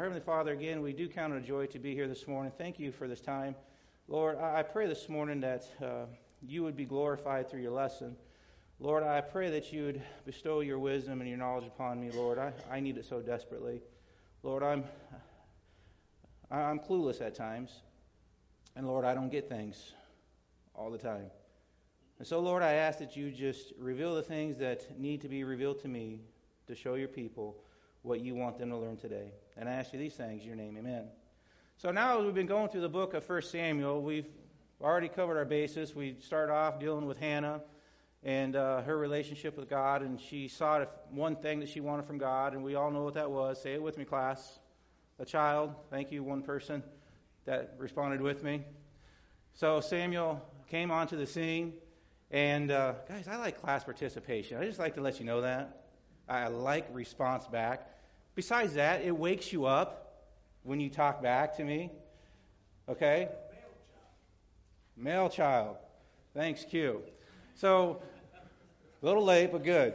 Heavenly Father, again, we do count it a joy to be here this morning. Thank you for this time. Lord, I pray this morning that you would be glorified through your lesson. Lord, I pray that you would bestow your wisdom and your knowledge upon me, Lord. I need it so desperately. Lord, I'm clueless at times. And Lord, I don't get things all the time. And so, Lord, I ask that you just reveal the things that need to be revealed to me to show your people what you want them to learn today. And I ask you these things in your name, amen. So now as we've been going through the book of 1 Samuel, we've already covered our basis. We started off dealing with Hannah and her relationship with God, and she sought one thing that she wanted from God, and we all know what that was. Say it with me, class. A child. Thank you, one person that responded with me. So Samuel came onto the scene, and guys, I like class participation. I just like to let you know that. I like response back. Besides that, it wakes you up when you talk back to me. Okay? Male child. Thanks, Q. So, a little late, but good.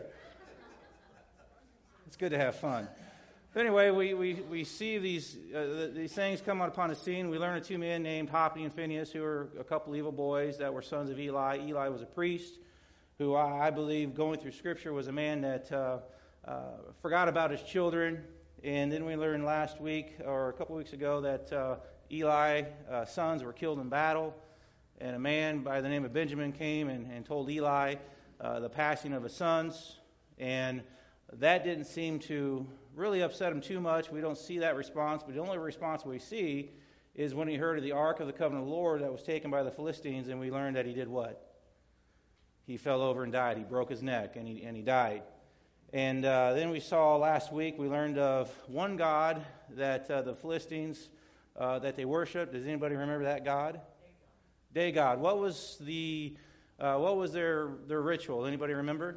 It's good to have fun. But anyway, we see these things come upon the scene. We learn of two men named Hophni and Phinehas, who were a couple evil boys that were sons of Eli. Eli was a priest who I believe, going through Scripture, was a man that forgot about his children. And then we learned last week, or a couple weeks ago, that Eli's sons were killed in battle. And a man by the name of Benjamin came and told Eli the passing of his sons. And that didn't seem to really upset him too much. We don't see that response. But the only response we see is when he heard of the Ark of the Covenant of the Lord that was taken by the Philistines. And we learned that he did what? He fell over and died. He broke his neck and he died. And then we saw last week, we learned of one god that the Philistines, that they worshiped. Does anybody remember that god? Dagon. What was their ritual? Anybody remember?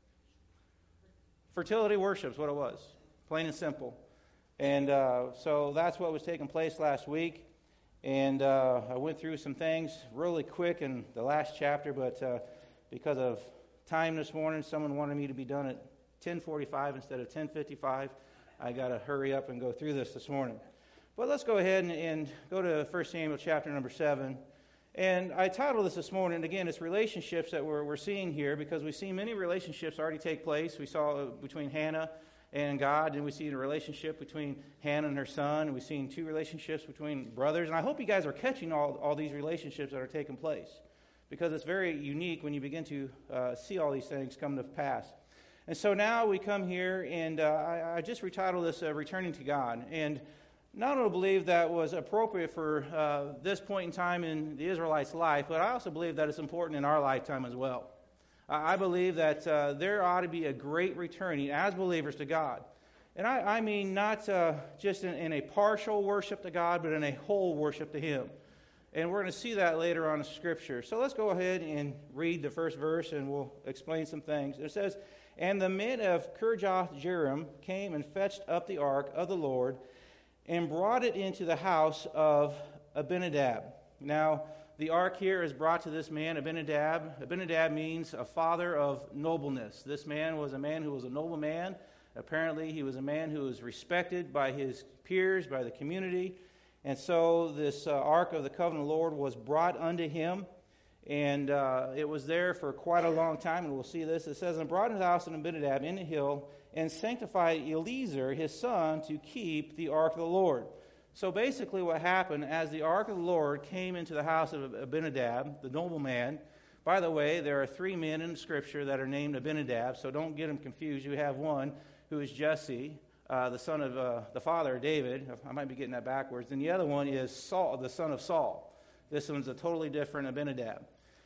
Fertility worship is what it was. Plain and simple. And so that's what was taking place last week. And I went through some things really quick in the last chapter, but because of time this morning, someone wanted me to be done at 10:45 instead of 10:55. I got to hurry up and go through this morning. But let's go ahead and go to 1 Samuel chapter number 7. And I titled this morning, and again, it's relationships that we're seeing here, because we see many relationships already take place. We saw between Hannah and God, and we see a relationship between Hannah and her son, and we've seen two relationships between brothers. And I hope you guys are catching all these relationships that are taking place, because it's very unique when you begin to see all these things come to pass. And so now we come here, and I just retitled this Returning to God. And not only believe that was appropriate for this point in time in the Israelites' life, but I also believe that it's important in our lifetime as well. I believe that there ought to be a great returning as believers to God. And I mean not just in a partial worship to God, but in a whole worship to Him. And we're going to see that later on in Scripture. So let's go ahead and read the first verse, and we'll explain some things. It says, "And the men of Kirjath-jearim came and fetched up the ark of the Lord, and brought it into the house of Abinadab." Now, the ark here is brought to this man, Abinadab. Abinadab means a father of nobleness. This man was a man who was a noble man. Apparently, he was a man who was respected by his peers, by the community. And so this ark of the covenant of the Lord was brought unto him. And it was there for quite a long time. And we'll see this. It says, "And brought into the house of Abinadab in the hill, and sanctified Eliezer his son to keep the ark of the Lord." So basically what happened, as the ark of the Lord came into the house of Abinadab, the noble man. By the way, there are three men in Scripture that are named Abinadab, so don't get them confused. You have one who is Jesse, the son of the father of David. I might be getting that backwards. And the other one is Saul, the son of Saul. This one's a totally different Abinadab.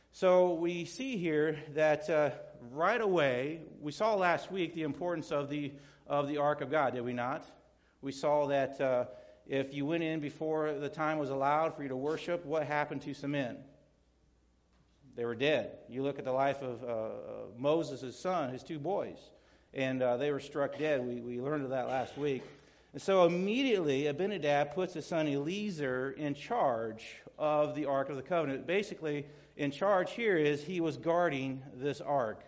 So we see here that right away, we saw last week the importance of the ark of God, did we not? We saw that if you went in before the time was allowed for you to worship, what happened to some men? They were dead. You look at the life of Moses' son, his two boys, and they were struck dead. We learned of that last week. And so immediately Abinadab puts his son Eliezer in charge of the Ark of the Covenant. Basically, in charge here is he was guarding this ark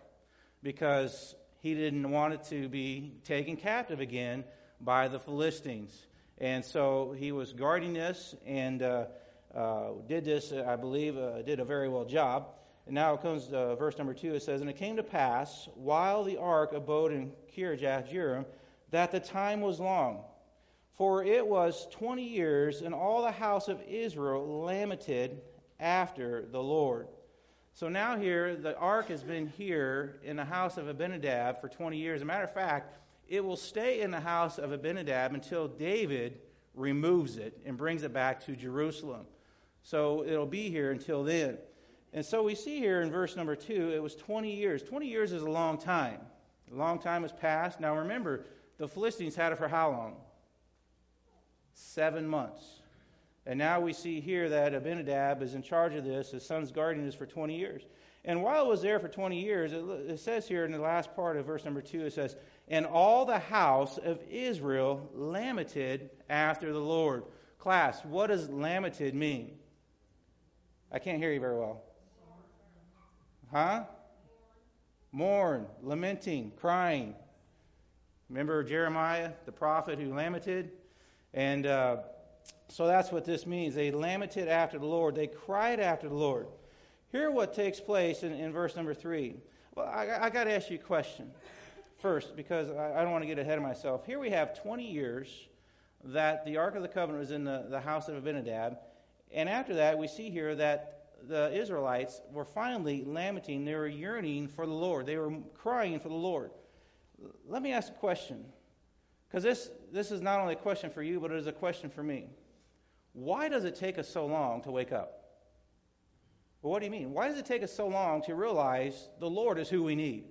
because he didn't want it to be taken captive again by the Philistines. And so he was guarding this and did this, I believe, did a very well job. And now it comes to verse number 2. It says, "And it came to pass, while the ark abode in Kirjath-jearim, that the time was long. For it was 20 years, and all the house of Israel lamented after the Lord." So now here, the ark has been here in the house of Abinadab for 20 years. As a matter of fact, it will stay in the house of Abinadab until David removes it and brings it back to Jerusalem. So it'll be here until then. And so we see here in verse number 2, it was 20 years. 20 years is a long time. A long time has passed. Now remember, the Philistines had it for how long? 7 months. And now we see here that Abinadab is in charge of this. His son's guarding this for 20 years. And while it was there for 20 years, it says here in the last part of verse number 2, it says, "And all the house of Israel lamented after the Lord." Class, what does lamented mean? I can't hear you very well. Huh? Mourn, lamenting, crying. Remember Jeremiah, the prophet who lamented? And so that's what this means. They lamented after the Lord. They cried after the Lord. Hear what takes place in verse number 3. Well, I got to ask you a question first, because I don't want to get ahead of myself. Here we have 20 years that the Ark of the Covenant was in the house of Abinadab. And after that, we see here that the Israelites were finally lamenting. They were yearning for the Lord. They were crying for the Lord. Let me ask a question, because this is not only a question for you, but it is a question for me. Why does it take us so long to wake up? Well, what do you mean? Why does it take us so long to realize the Lord is who we need?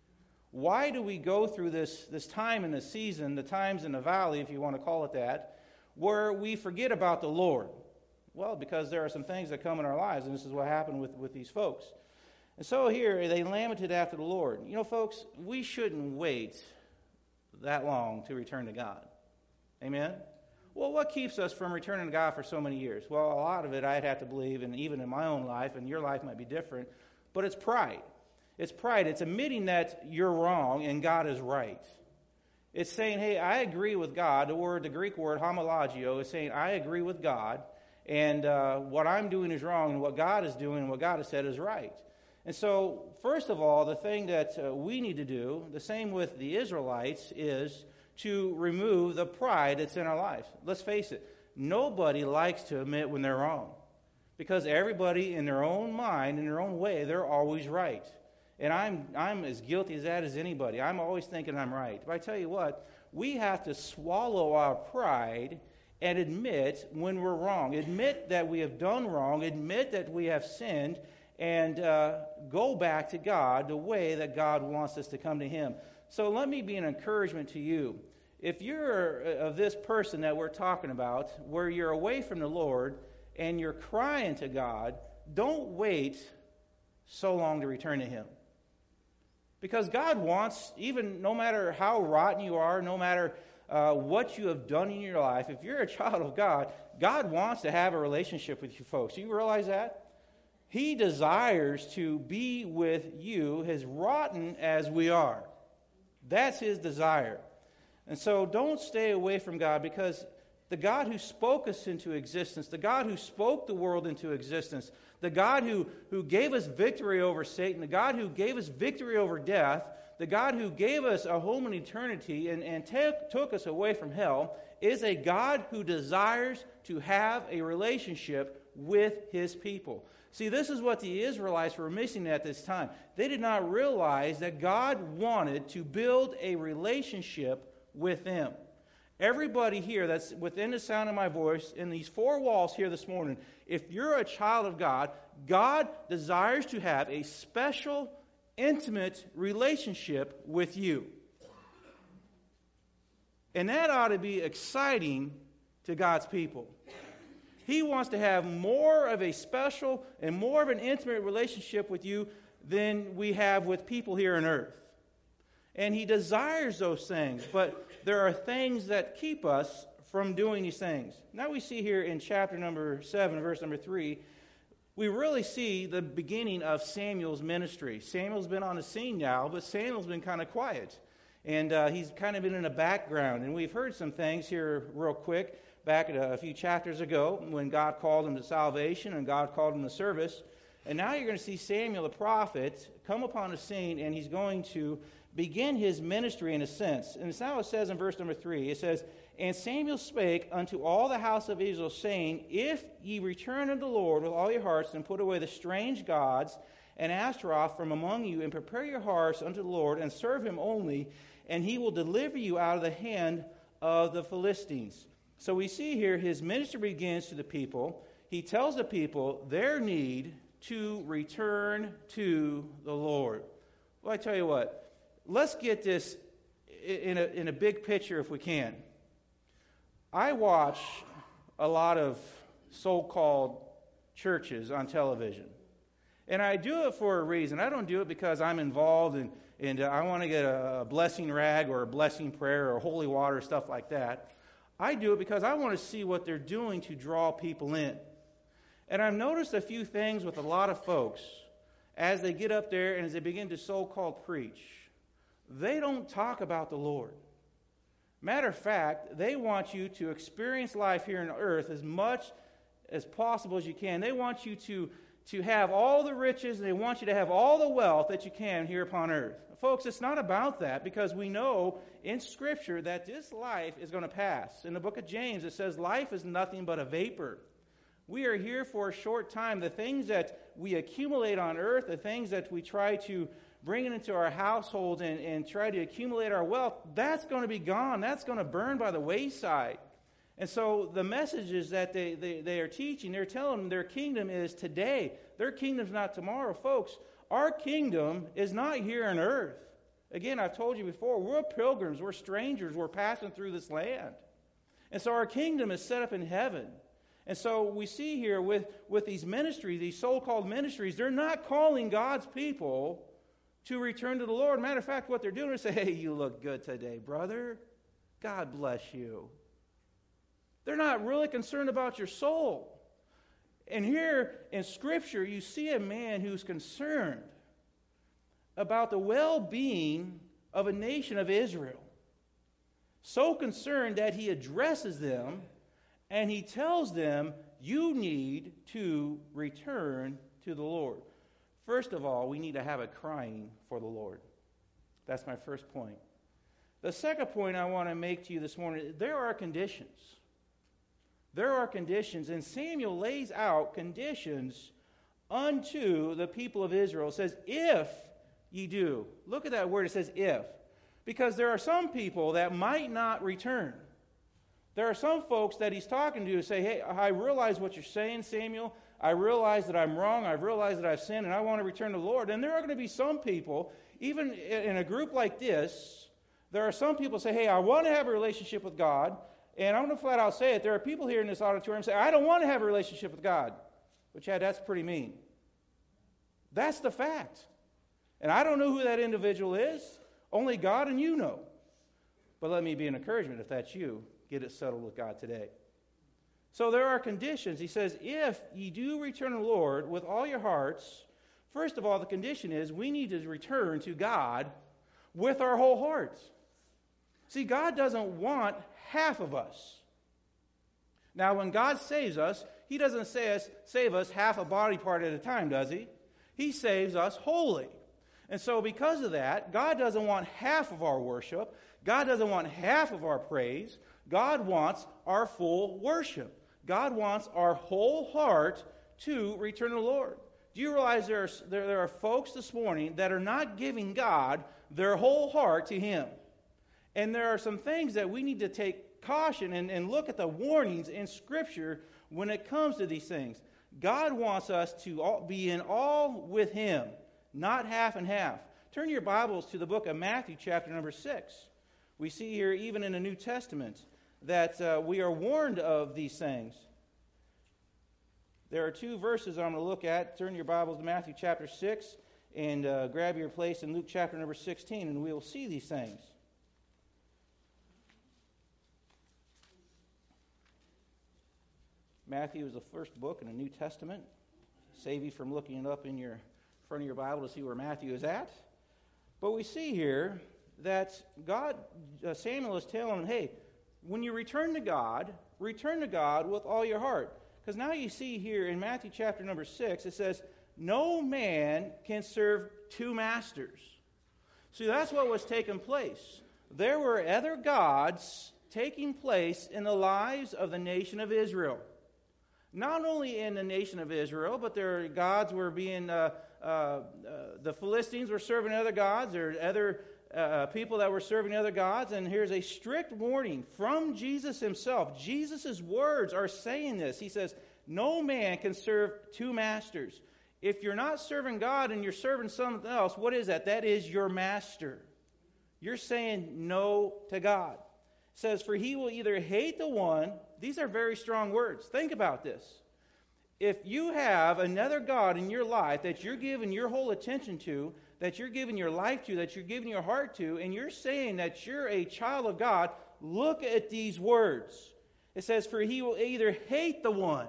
Why do we go through this time in the season, the times in the valley, if you want to call it that, where we forget about the Lord? Well, because there are some things that come in our lives, and this is what happened with these folks. And so here, they lamented after the Lord. You know, folks, we shouldn't wait that long to return to God. Amen? Well, what keeps us from returning to God for so many years? Well, a lot of it I'd have to believe, and even in my own life, and your life might be different, but it's pride. It's pride. It's admitting that you're wrong and God is right. It's saying, hey, I agree with God. The Greek word homologio is saying, I agree with God, and what I'm doing is wrong, and what God is doing and what God has said is right. And so, first of all, the thing that we need to do, the same with the Israelites, is to remove the pride that's in our lives. Let's face it, nobody likes to admit when they're wrong, because everybody in their own mind, in their own way, they're always right. And I'm as guilty as that as anybody. I'm always thinking I'm right. But I tell you what, we have to swallow our pride and admit when we're wrong. Admit that we have done wrong. Admit that we have sinned. And go back to God the way that God wants us to come to Him. So let me be an encouragement to you. If you're of this person that we're talking about, where you're away from the Lord and you're crying to God, don't wait so long to return to Him. Because God wants, even no matter how rotten you are, no matter what you have done in your life, if you're a child of God, God wants to have a relationship with you folks. Do you realize that? He desires to be with you, as rotten as we are. That's His desire. And so don't stay away from God, because the God who spoke us into existence, the God who spoke the world into existence, the God who gave us victory over Satan, the God who gave us victory over death, the God who gave us a home in eternity and took us away from hell, is a God who desires to have a relationship with His people. See, this is what the Israelites were missing at this time. They did not realize that God wanted to build a relationship with them. Everybody here that's within the sound of my voice, in these four walls here this morning, if you're a child of God, God desires to have a special, intimate relationship with you. And that ought to be exciting to God's people. He wants to have more of a special and more of an intimate relationship with you than we have with people here on earth. And He desires those things, but there are things that keep us from doing these things. Now we see here in chapter number 7, verse number 3, we really see the beginning of Samuel's ministry. Samuel's been on the scene now, but Samuel's been kind of quiet. And he's kind of been in the background. And we've heard some things here real quick back at a few chapters ago when God called him to salvation and God called him to service. And now you're going to see Samuel the prophet come upon the scene, and he's going to begin his ministry in a sense. And it's now it says in verse number 3, it says, "And Samuel spake unto all the house of Israel, saying, If ye return unto the Lord with all your hearts, and put away the strange gods and Ashtaroth from among you, and prepare your hearts unto the Lord, and serve him only, and he will deliver you out of the hand of the Philistines." So we see here his ministry begins to the people. He tells the people their need to return to the Lord. Well, I tell you what, let's get this in a big picture if we can. I watch a lot of so-called churches on television. And I do it for a reason. I don't do it because I'm involved and I want to get a blessing rag or a blessing prayer or holy water, stuff like that. I do it because I want to see what they're doing to draw people in. And I've noticed a few things with a lot of folks as they get up there and as they begin to so-called preach. They don't talk about the Lord. Matter of fact, they want you to experience life here on earth as much as possible as you can. They want you to have all the riches, and they want you to have all the wealth that you can here upon earth. Folks, it's not about that, because we know in Scripture that this life is going to pass. In the book of James, it says life is nothing but a vapor. We are here for a short time. The things that we accumulate on earth, the things that we try to bring into our household and try to accumulate our wealth, that's going to be gone. That's going to burn by the wayside. And so the messages that they are teaching, they're telling them their kingdom is today. Their kingdom's not tomorrow. Folks, our kingdom is not here on earth. Again, I've told you before, we're pilgrims, we're strangers, we're passing through this land. And so our kingdom is set up in heaven. And so we see here with these ministries, these so-called ministries, they're not calling God's people to return to the Lord. Matter of fact, what they're doing is say, "Hey, you look good today, brother. God bless you." They're not really concerned about your soul. And here in Scripture, you see a man who's concerned about the well-being of a nation of Israel. So concerned that he addresses them and he tells them, you need to return to the Lord. First of all, we need to have a crying for the Lord. That's my first point. The second point I want to make to you this morning, there are conditions. There are conditions, and Samuel lays out conditions unto the people of Israel. It says, if ye do. Look at that word, it says if. Because there are some people that might not return. There are some folks that he's talking to who say, "Hey, I realize what you're saying, Samuel. I realize that I'm wrong. I realize that I've sinned, and I want to return to the Lord." And there are going to be some people, even in a group like this, there are some people who say, "Hey, I want to have a relationship with God." And I'm going to flat out say it. There are people here in this auditorium who say, "I don't want to have a relationship with God." But Chad, that's pretty mean. That's the fact. And I don't know who that individual is. Only God and you know. But let me be an encouragement. If that's you, get it settled with God today. So there are conditions. He says, if ye do return to the Lord with all your hearts, first of all, the condition is we need to return to God with our whole hearts. See, God doesn't want half of us. Now, when God saves us, He doesn't save us half a body part at a time, does He? He saves us wholly. And so because of that, God doesn't want half of our worship. God doesn't want half of our praise. God wants our full worship. God wants our whole heart to return to the Lord. Do you realize there are folks this morning that are not giving God their whole heart to Him? And there are some things that we need to take caution and look at the warnings in Scripture when it comes to these things. God wants us to be in all with Him, not half and half. Turn your Bibles to the book of Matthew, chapter number 6. We see here, even in the New Testament, that we are warned of these things. There are two verses I'm going to look at. Turn your Bibles to Matthew chapter 6 and grab your place in Luke chapter number 16, and we will see these things. Matthew is the first book in the New Testament. Save you from looking it up in front of your Bible to see where Matthew is at. But we see here that Samuel is telling him, hey, when you return to God with all your heart. Because now you see here in Matthew chapter number 6, it says, no man can serve two masters. See, that's what was taking place. There were other gods taking place in the lives of the nation of Israel. Not only in the nation of Israel, but their gods were being, the Philistines were serving other gods, or other people that were serving other gods. And here's a strict warning from Jesus himself. Jesus' words are saying this. He says, no man can serve two masters. If you're not serving God and you're serving something else, what is that? That is your master. You're saying no to God. It says, for he will either hate the one. These are very strong words. Think about this. If you have another God in your life that you're giving your whole attention to, that you're giving your life to, that you're giving your heart to, and you're saying that you're a child of God, look at these words. It says, for he will either hate the one.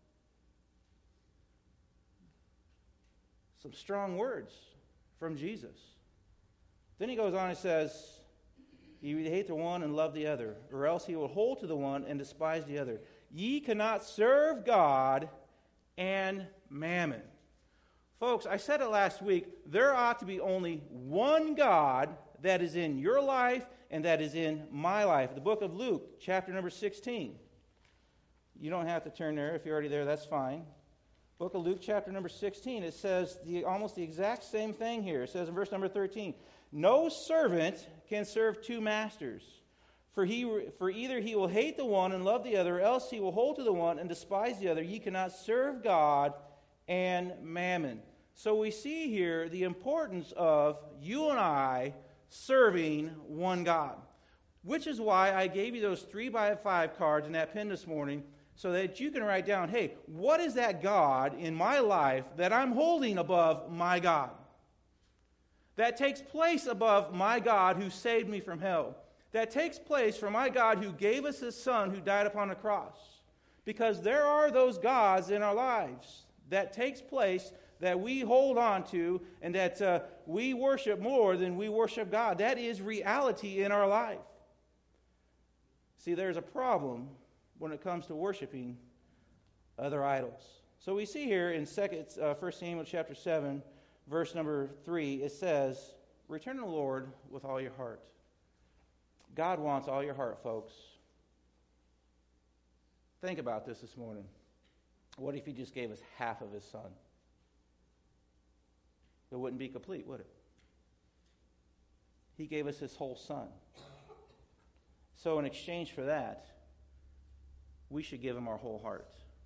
Some strong words from Jesus. Then he goes on and says, he will hate the one and love the other, or else he will hold to the one and despise the other. Ye cannot serve God and mammon. Folks, I said it last week, there ought to be only one God that is in your life and that is in my life. The book of Luke, chapter number 16. You don't have to turn there. If you're already there, that's fine. Book of Luke, chapter number 16, it says almost the exact same thing here. It says in verse number 13, no servant can serve two masters, for either he will hate the one and love the other, or else he will hold to the one and despise the other. Ye cannot serve God and mammon. So we see here the importance of you and I serving one God, which is why I gave you those 3x5 cards in that pen this morning, so that you can write down, hey, what is that God in my life that I'm holding above my God? That takes place above my God who saved me from hell. That takes place for my God who gave us his Son who died upon the cross. Because there are those gods in our lives that takes place that we hold on to and that we worship more than we worship God. That is reality in our life. See, there's a problem when it comes to worshiping other idols. So we see here in 1 Samuel chapter 7, verse number 3, it says, return to the Lord with all your heart. God wants all your heart, folks. Think about this morning. What if he just gave us half of his Son? It wouldn't be complete, would it? He gave us his whole Son. So in exchange for that, we should give him our whole heart.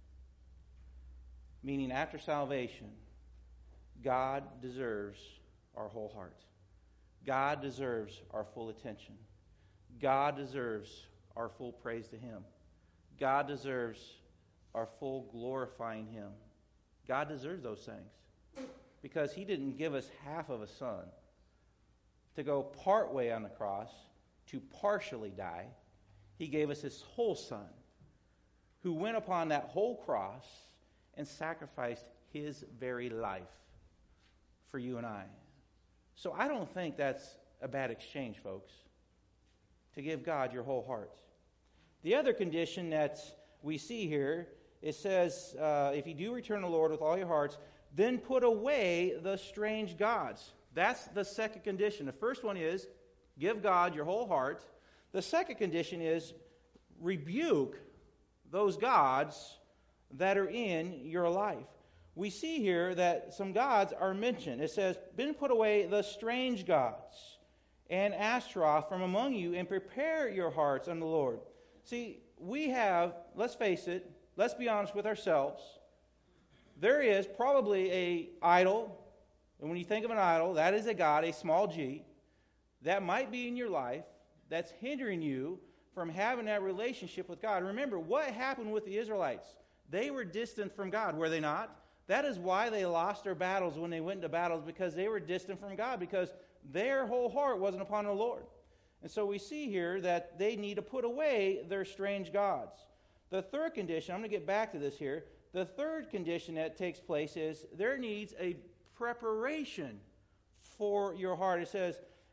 Meaning after salvation, God deserves our whole heart. God deserves our full attention. God deserves our full praise to him. God deserves our full glorifying him. God deserves those things. Because he didn't give us half of a Son to go part way on the cross, to partially die. He gave us his whole Son, who went upon that whole cross and sacrificed his very life for you and I. So I don't think that's a bad exchange, folks, to give God your whole heart. The other condition that we see here, it says, if you do return to the Lord with all your hearts, then put away the strange gods. That's the second condition. The first one is give God your whole heart. The second condition is rebuke those gods that are in your life. We see here that some gods are mentioned. It says, then put away the strange gods and Ashtaroth from among you, and prepare your hearts unto the Lord. See, we have, let's face it, let's be honest with ourselves. There is probably an idol, and when you think of an idol, that is a god, a small g, that might be in your life that's hindering you from having that relationship with God. Remember, what happened with the Israelites? They were distant from God, were they not? That is why they lost their battles when they went into battles, because they were distant from God, because their whole heart wasn't upon the Lord. And so we see here that they need to put away their strange gods. The third condition, I'm going to get back to this here. The third condition that takes place is there needs a preparation for your heart. It says,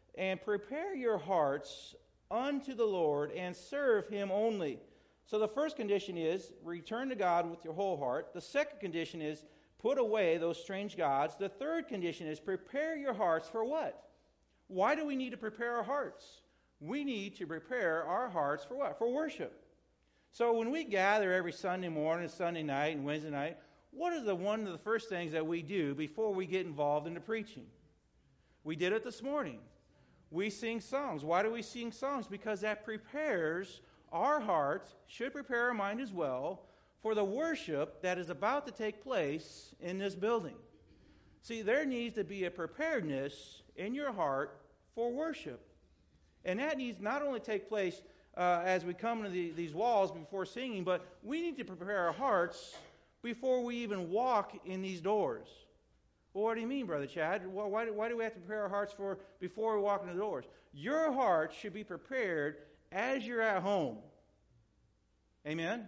and prepare your hearts unto the Lord and serve him only. So the first condition is return to God with your whole heart. The second condition is put away those strange gods. The third condition is prepare your hearts for what? Why do we need to prepare our hearts? We need to prepare our hearts for what? For worship. So when we gather every Sunday morning, Sunday night, and Wednesday night, what is one of the first things that we do before we get involved in the preaching? We did it this morning. We sing songs. Why do we sing songs? Because that prepares our hearts, should prepare our mind as well, for the worship that is about to take place in this building. See, there needs to be a preparedness in your heart for worship. And that needs not only take place as we come to these walls before singing, but we need to prepare our hearts before we even walk in these doors. Well, what do you mean, Brother Chad? Why do we have to prepare our hearts before we walk in the doors? Your heart should be prepared as you're at home. Amen?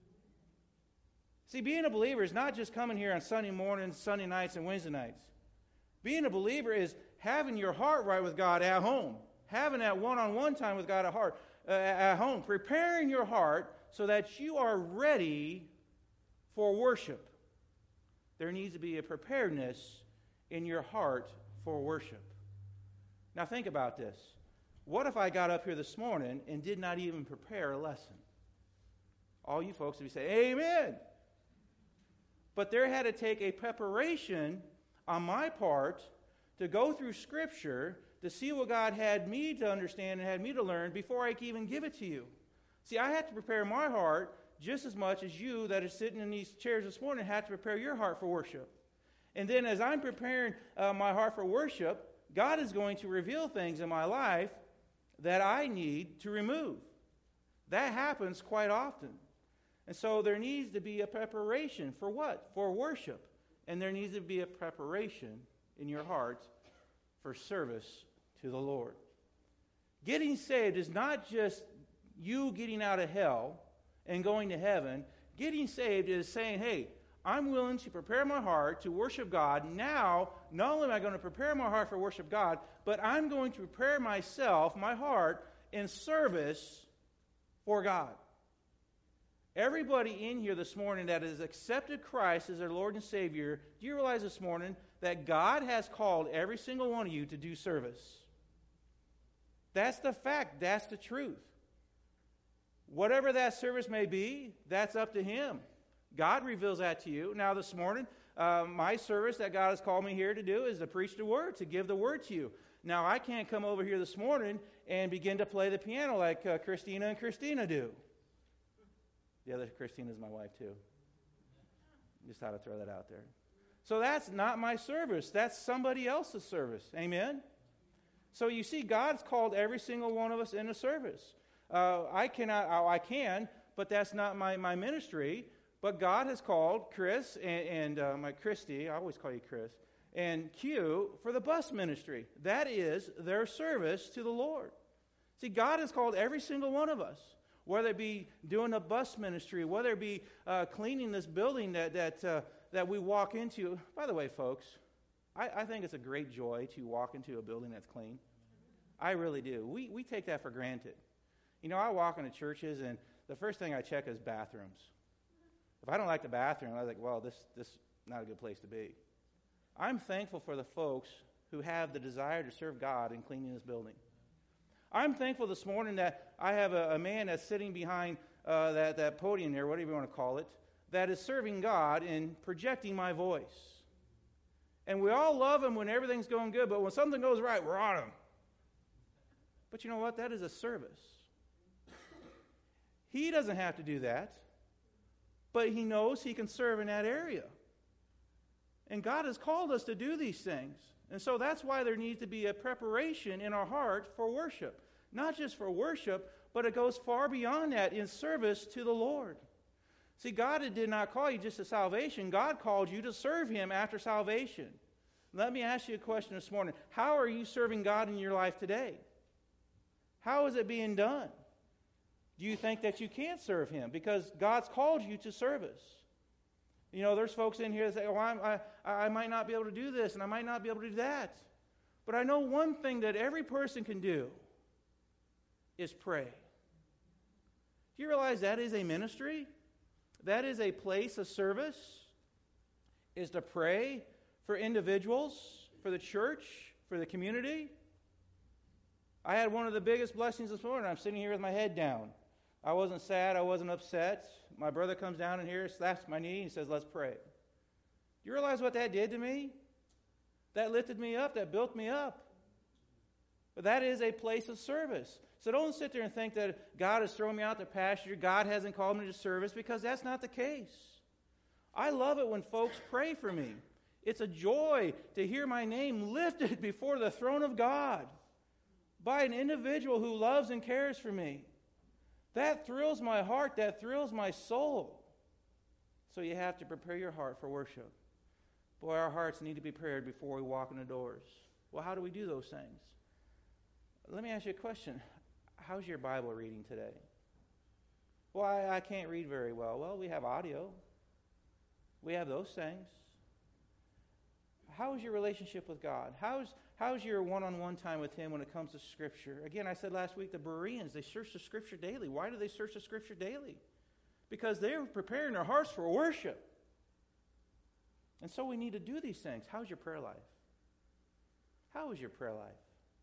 See, being a believer is not just coming here on Sunday mornings, Sunday nights, and Wednesday nights. Being a believer is having your heart right with God at home. Having that one-on-one time with God at home. Preparing your heart so that you are ready for worship. There needs to be a preparedness in your heart for worship. Now think about this. What if I got up here this morning and did not even prepare a lesson? All you folks would be saying, amen. But there had to take a preparation on my part to go through Scripture to see what God had me to understand and had me to learn before I could even give it to you. See, I had to prepare my heart just as much as you that are sitting in these chairs this morning had to prepare your heart for worship. And then as I'm preparing my heart for worship, God is going to reveal things in my life that I need to remove. That happens quite often. And so there needs to be a preparation for what? For worship. And there needs to be a preparation in your heart for service to the Lord. Getting saved is not just you getting out of hell and going to heaven. Getting saved is saying, hey, I'm willing to prepare my heart to worship God. Now, not only am I going to prepare my heart for worship God, but I'm going to prepare myself, my heart, in service for God. Everybody in here this morning that has accepted Christ as their Lord and Savior, do you realize this morning that God has called every single one of you to do service? That's the fact. That's the truth. Whatever that service may be, that's up to Him. God reveals that to you. Now this morning, my service that God has called me here to do is to preach the Word, to give the Word to you. Now I can't come over here this morning and begin to play the piano like Christina and Christina do. The other Christina is my wife too. Just thought I'd throw that out there. So that's not my service. That's somebody else's service. Amen? So you see, God's called every single one of us into service. I can, but that's not my ministry. But God has called Chris and my Christy, I always call you Chris, and Q for the bus ministry. That is their service to the Lord. See, God has called every single one of us, whether it be doing a bus ministry, whether it be cleaning this building that we walk into. By the way, folks, I think it's a great joy to walk into a building that's clean. I really do. We take that for granted. You know, I walk into churches, and the first thing I check is bathrooms. If I don't like the bathroom, I was like, well, this is not a good place to be. I'm thankful for the folks who have the desire to serve God in cleaning this building. I'm thankful this morning that I have a man that's sitting behind that podium there, whatever you want to call it, that is serving God and projecting my voice. And we all love him when everything's going good, but when something goes right, we're on him. But you know what? That is a service. He doesn't have to do that, but he knows he can serve in that area. And God has called us to do these things. And so that's why there needs to be a preparation in our heart for worship. Not just for worship, but it goes far beyond that in service to the Lord. See, God did not call you just to salvation. God called you to serve Him after salvation. Let me ask you a question this morning. How are you serving God in your life today? How is it being done? Do you think that you can't serve Him? Because God's called you to service. You know, there's folks in here that say, oh, I might not be able to do this, and I might not be able to do that. But I know one thing that every person can do is pray. Do you realize that is a ministry? That is a place of service, is to pray for individuals, for the church, for the community. I had one of the biggest blessings this morning. I'm sitting here with my head down. I wasn't sad. I wasn't upset. My brother comes down in here, slaps my knee, and says, let's pray. Do you realize what that did to me? That lifted me up. That built me up. But that is a place of service. So don't sit there and think that God has thrown me out to pasture. God hasn't called me to service, because that's not the case. I love it when folks pray for me. It's a joy to hear my name lifted before the throne of God by an individual who loves and cares for me. That thrills my heart. That thrills my soul. So you have to prepare your heart for worship. Boy, our hearts need to be prepared before we walk in the doors. Well, how do we do those things? Let me ask you a question. How's your Bible reading today? Well, I can't read very well. Well, we have audio. We have those things. How is your relationship with God? How's your one-on-one time with Him when it comes to Scripture? Again, I said last week, the Bereans, they search the Scripture daily. Why do they search the Scripture daily? Because they're preparing their hearts for worship. And so we need to do these things. How's your prayer life? How is your prayer life?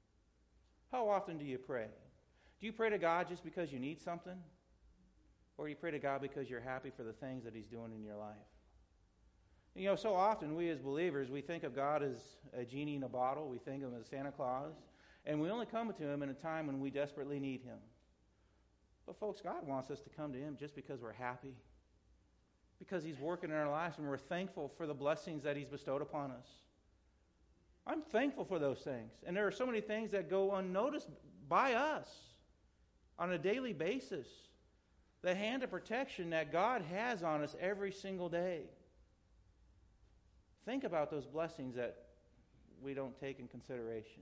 How often do you pray? Do you pray to God just because you need something? Or do you pray to God because you're happy for the things that He's doing in your life? You know, so often we as believers, we think of God as a genie in a bottle. We think of Him as Santa Claus. And we only come to Him in a time when we desperately need Him. But folks, God wants us to come to Him just because we're happy. Because He's working in our lives and we're thankful for the blessings that He's bestowed upon us. I'm thankful for those things. And there are so many things that go unnoticed by us on a daily basis. The hand of protection that God has on us every single day. Think about those blessings that we don't take in consideration.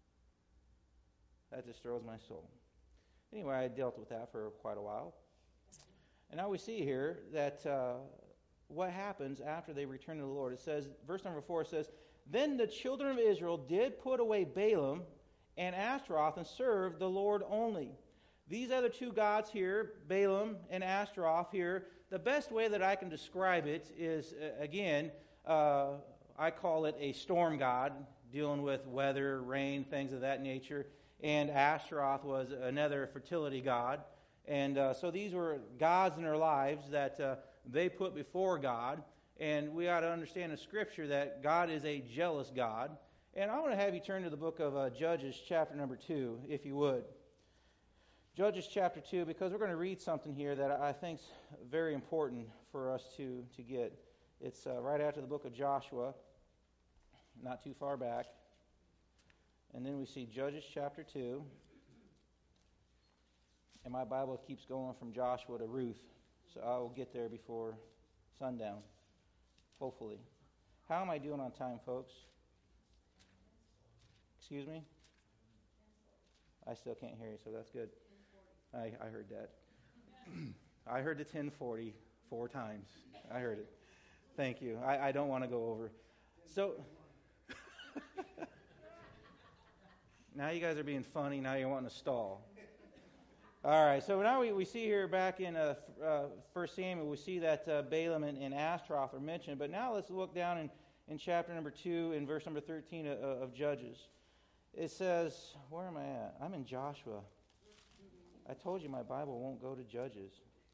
That just thrills my soul. Anyway, I dealt with that for quite a while. And now we see here that what happens after they return to the Lord. It says, verse number 4 says, then the children of Israel did put away Balaam and Ashtaroth and served the Lord only. These other two gods here, Balaam and Ashtaroth here, the best way that I can describe it is, again, I call it a storm god, dealing with weather, rain, things of that nature. And Ashtaroth was another fertility god. And so these were gods in their lives that they put before God. And we ought to understand in Scripture that God is a jealous God. And I want to have you turn to the book of Judges chapter number 2, if you would. Judges chapter 2, because we're going to read something here that I think is very important for us to get. It's right after the book of Joshua, not too far back. And then we see Judges chapter 2. And my Bible keeps going from Joshua to Ruth. So I will get there before sundown, hopefully. How am I doing on time, folks? Excuse me? I still can't hear you, so that's good. I heard that. I heard the 10:40 4 times. I heard it. Thank you. I don't want to go over. So, now you guys are being funny. Now you're wanting to stall. All right. So now we see here back in 1 Samuel, we see that Balaam and Ashtaroth are mentioned. But now let's look down in chapter number 2 in verse number 13 of Judges. It says, where am I at? I'm in Joshua. I told you my Bible won't go to Judges.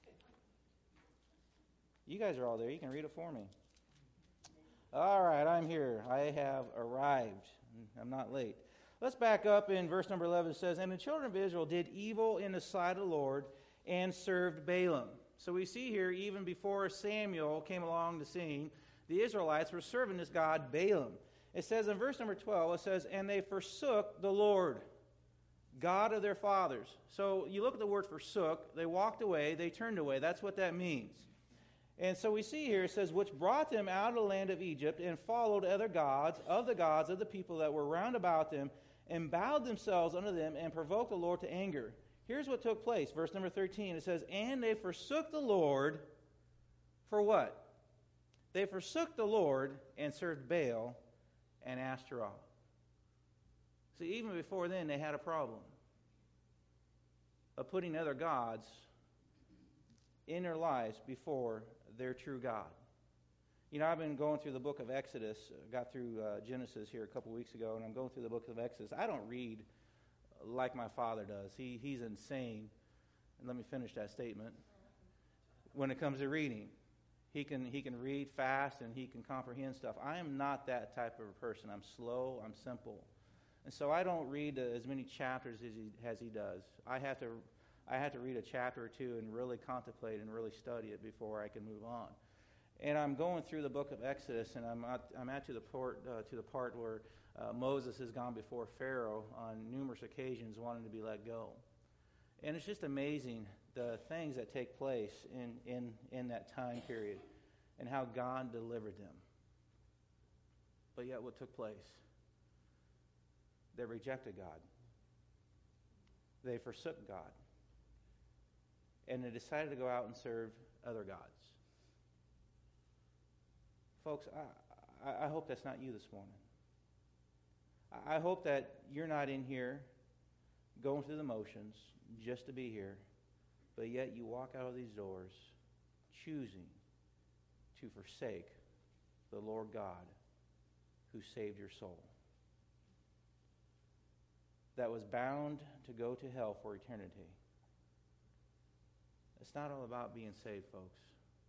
You guys are all there. You can read it for me. All right, I'm here. I have arrived. I'm not late. Let's back up in verse number 11. It says, and the children of Israel did evil in the sight of the Lord and served Balaam. So we see here, even before Samuel came along the scene, the Israelites were serving this god Balaam. It says in verse number 12, it says, and they forsook the Lord, God of their fathers. So you look at the word forsook. They walked away. They turned away. That's what that means. And so we see here, it says, which brought them out of the land of Egypt and followed other gods of the people that were round about them and bowed themselves unto them and provoked the Lord to anger. Here's what took place. Verse number 13, it says, and they forsook the Lord for what? They forsook the Lord and served Baal and Ashtaroth. See, even before then, they had a problem of putting other gods in their lives before their true God. You know, I've been going through the book of Exodus. Got through Genesis here a couple weeks ago, and I'm going through the book of Exodus. I don't read like my father does. He's insane. And let me finish that statement. When it comes to reading, he can read fast and he can comprehend stuff. I am not that type of a person. I'm slow. I'm simple. And so I don't read as many chapters as he does. I have to read a chapter or two and really contemplate and really study it before I can move on. And I'm going through the book of Exodus, and I'm at to the part where Moses has gone before Pharaoh on numerous occasions wanting to be let go. And it's just amazing the things that take place in that time period and how God delivered them. But yet what took place? They rejected God. They forsook God. And they decided to go out and serve other gods. Folks, I hope that's not you this morning. I hope that you're not in here going through the motions just to be here, but yet you walk out of these doors choosing to forsake the Lord God who saved your soul, that was bound to go to hell for eternity. It's not all about being saved, folks.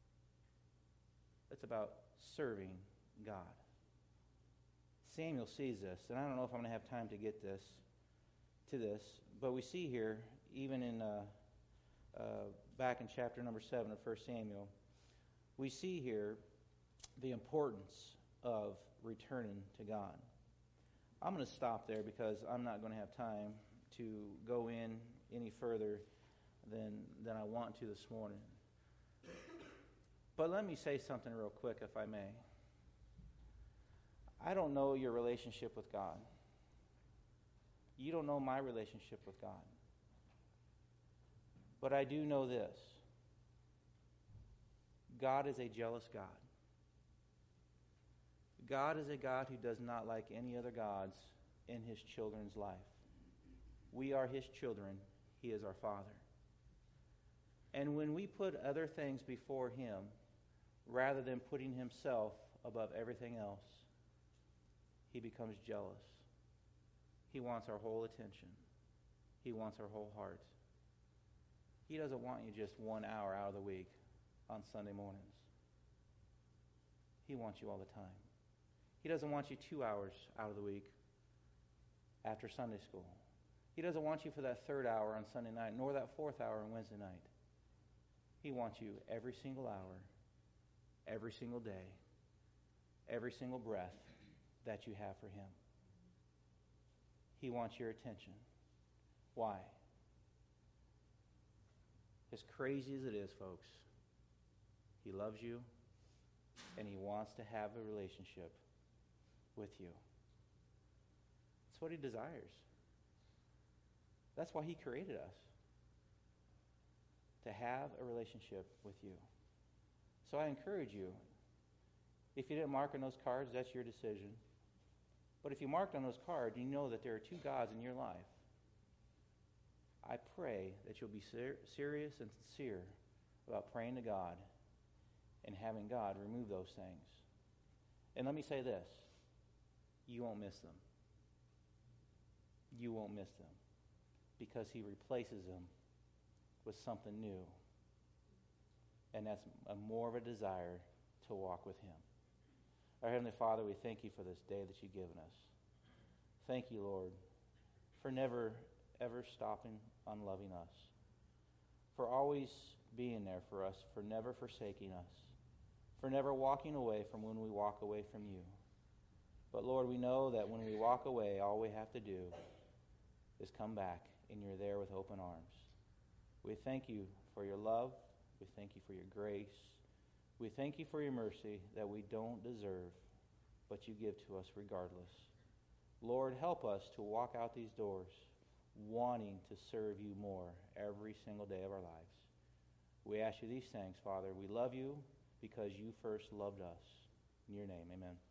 It's about serving God. Samuel sees this, and I don't know if I'm going to have time to get to this, but we see here, even in back in chapter number 7 of 1 Samuel, we see here the importance of returning to God. I'm going to stop there because I'm not going to have time to go in any further than I want to this morning. But let me say something real quick, if I may. I don't know your relationship with God. You don't know my relationship with God. But I do know this. God is a jealous God. God is a God who does not like any other gods in his children's life. We are his children. He is our Father. And when we put other things before him, rather than putting himself above everything else, he becomes jealous. He wants our whole attention. He wants our whole heart. He doesn't want you just 1 hour out of the week on Sunday mornings. He wants you all the time. He doesn't want you 2 hours out of the week after Sunday school. He doesn't want you for that third hour on Sunday night, nor that fourth hour on Wednesday night. He wants you every single hour, every single day, every single breath that you have for him. He wants your attention. Why? As crazy as it is, folks, he loves you and he wants to have a relationship with you. That's what he desires. That's why he created us, to have a relationship with you. So I encourage you, if you didn't mark on those cards, that's your decision. But if you marked on those cards, you know that there are two gods in your life. I pray that you'll be serious and sincere about praying to God and having God remove those things. And let me say this, you won't miss them. You won't miss them because he replaces them with something new. And that's more of a desire to walk with him. Our Heavenly Father, we thank you for this day that you've given us. Thank you, Lord, for never, ever stopping on loving us, for always being there for us, for never forsaking us, for never walking away from when we walk away from you. But Lord, we know that when we walk away, all we have to do is come back, and you're there with open arms. We thank you for your love. We thank you for your grace. We thank you for your mercy that we don't deserve, but you give to us regardless. Lord, help us to walk out these doors wanting to serve you more every single day of our lives. We ask you these things, Father. We love you because you first loved us. In your name, amen.